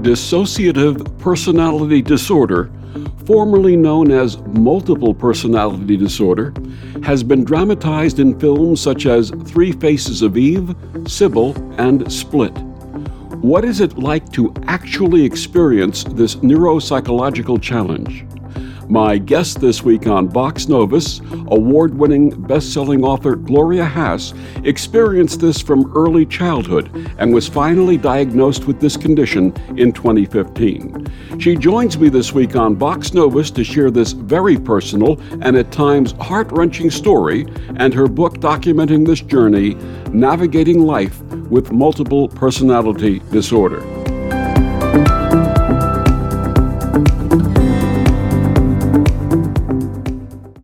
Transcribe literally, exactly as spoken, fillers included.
Dissociative personality disorder, formerly known as multiple personality disorder, has been dramatized in films such as Three Faces of Eve, Sybil, and Split. What is it like to actually experience this neuropsychological challenge? My guest this week on Vox Novus, award-winning best-selling author Gloria Hass, experienced this from early childhood and was finally diagnosed with this condition in twenty fifteen. She joins me this week on Vox Novus to share this very personal and at times heart-wrenching story and her book documenting this journey, Navigating Life with Multiple Personality Disorder.